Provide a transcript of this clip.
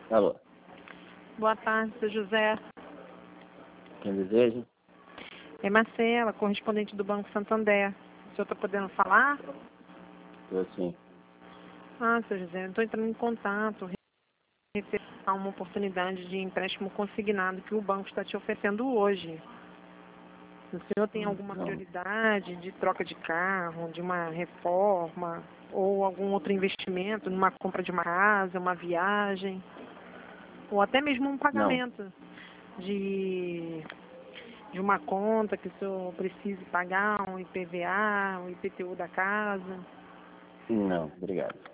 Alô, Boa tarde, seu José. quem deseja? É Marcela, correspondente do Banco Santander. O senhor está podendo falar? Estou sim. Seu José, estou entrando em contato a uma oportunidade de empréstimo consignado que o banco está te oferecendo hoje. O senhor tem alguma Não, prioridade de troca de carro, de uma reforma ou algum outro investimento, numa compra de uma casa, uma viagem, ou até mesmo um não, pagamento de de uma conta que o senhor precise pagar, um IPVA, um IPTU da casa? não, obrigado.